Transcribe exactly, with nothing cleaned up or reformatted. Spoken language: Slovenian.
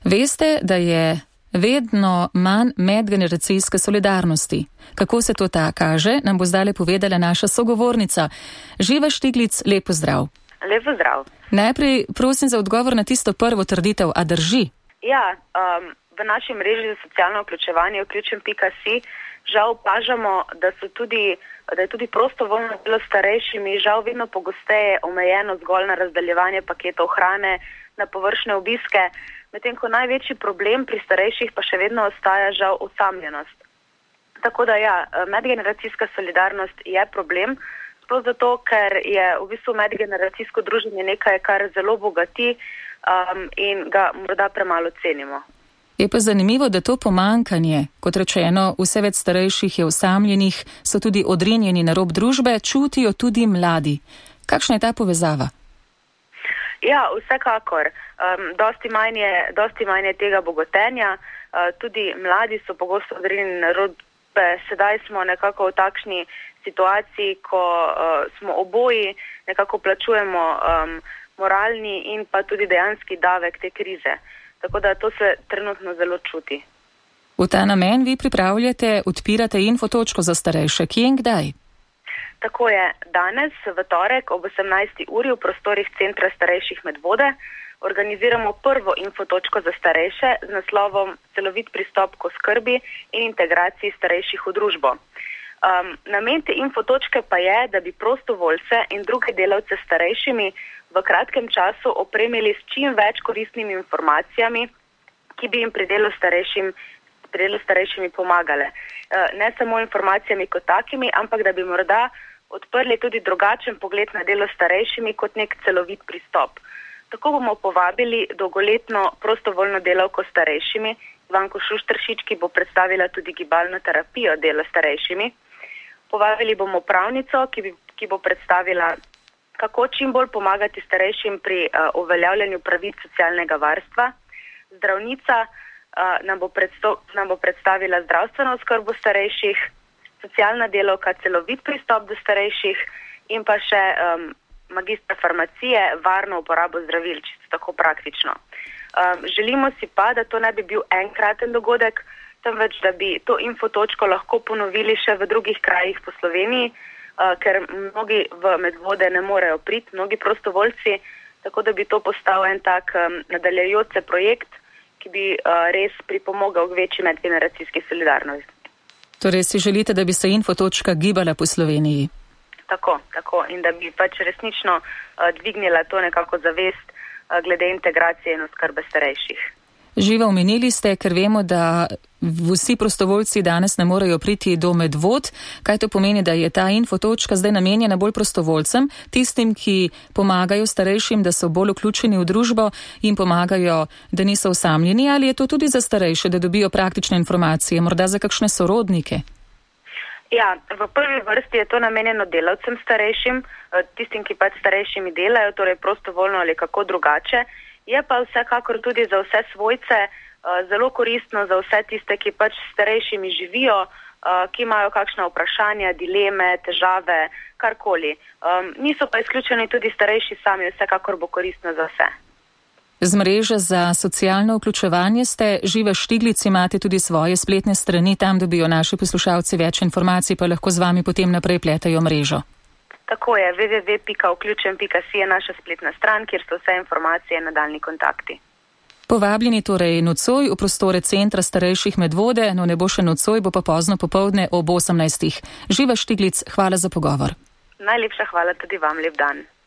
Veste, da je vedno manj medgeneracijske solidarnosti. Kako se to ta kaže, nam bo zdaj povedala naša sogovornica. Živa Štiglic, lep pozdrav. Lep pozdrav. Najprej prosim za odgovor na tisto prvo trditev, a drži? Ja, um, v naši mreži za socialno vključevanje vključen pika si žal opažamo, da, so tudi, da je tudi prostovoljno delo s starejšimi žal vedno pogosteje omejeno zgolj na razdaljevanje paketov hrane, na površne obiske, medtem ko največji problem pri starejših pa še vedno ostaja žal osamljenost. Tako da ja, medgeneracijska solidarnost je problem, sploh zato, ker je v bistvu medgeneracijsko druženje nekaj, kar zelo bogati um, in ga morda premalo cenimo. Je pa zanimivo, da to pomankanje, kot rečeno, vse več starejših je osamljenih, so tudi odrinjeni na rob družbe, čutijo tudi mladi. Kakšna je ta povezava? Ja, vsekakor. Um, dosti manj je, dosti manj je tega bogotenja, uh, tudi mladi so pogosto odrinjeni na rob družbe. Sedaj smo nekako v takšni situaciji, ko uh, smo oboji, nekako plačujemo um, moralni in pa tudi dejanski davek te krize. Tako da to se trenutno zelo čuti. V ta namen vi pripravljate, odpirate infotočko za starejše. Kje in kdaj? Tako je. Danes, v torek ob osemnajsti uri v prostorih Centra starejših Medvode organiziramo prvo infotočko za starejše z naslovom Celovit pristop k oskrbi in integraciji starejših v družbo. Um, namen te infotočke pa je, da bi prostovoljce in druge delavce s starejšimi v kratkem času opremili s čim več koristnimi informacijami, ki bi jim pri delu starejšim, pri delu starejšimi pomagale. Ne samo informacijami kot takimi, ampak da bi morda odprli tudi drugačen pogled na delo starejšimi kot nek celovit pristop. Tako bomo povabili dolgoletno prostovoljno delavko s starejšimi, Ivanko Šušteršič, ki bo predstavila tudi gibalno terapijo dela starejšimi. Povabili bomo pravnico, ki, bi, ki bo predstavila, kako čim bolj pomagati starejšim pri uh, uveljavljanju pravic socialnega varstva. Zdravnica uh, nam, bo predsto, nam bo predstavila zdravstveno oskrbo starejših, socialna delavka celovit pristop do starejših in pa še um, magistra farmacije varno uporabo zdravil, čisto tako praktično. Um, želimo si pa, da to ne bi bil enkraten dogodek, temveč da bi to infotočko lahko ponovili še v drugih krajih po Sloveniji, Uh, ker mnogi v Medvode ne morejo priti, mnogi prostovoljci, tako da bi to postal en tak um, nadaljajoč se projekt, ki bi uh, res pripomogel k večji medgeneracijski solidarnosti. Torej si želite, da bi se infotočka gibala po Sloveniji? Tako, tako. In da bi pač resnično uh, dvignila to nekako zavest uh, glede integracije in oskrbe starejših. Živa, omenili ste, ker vemo, da vsi prostovoljci danes ne morejo priti do Medvod. Kaj to pomeni, da je ta infotočka zdaj namenjena bolj prostovoljcem, tistim, ki pomagajo starejšim, da so bolj vključeni v družbo in pomagajo, da niso osamljeni, ali je to tudi za starejše, da dobijo praktične informacije, morda za kakšne sorodnike? Ja, v prvi vrsti je to namenjeno delavcem starejšim, tistim, ki pač starejšimi delajo, torej prostovoljno ali kako drugače. Je pa vsekakor tudi za vse svojce zelo koristno, za vse tiste, ki pač s starejšimi živijo, ki imajo kakšna vprašanja, dileme, težave, karkoli. Niso pa izključeni tudi starejši sami, vsekakor bo koristno za vse. Z mreže za socialno vključevanje ste, Živa Štiglic, imate tudi svoje spletne strani, tam dobijo naši poslušalci več informacij, pa lahko z vami potem naprej pletajo mrežo. Tako je, w w w pika vključen pika si je naša spletna stran, kjer so vse informacije in nadaljni kontakti. Povabljeni torej nocoj v prostore Centra starejših Medvode, no ne bo še nocoj, bo pa pozno popoldne ob osemnajstih. Živa Štiglic, hvala za pogovor. Najlepša hvala tudi vam, lep dan.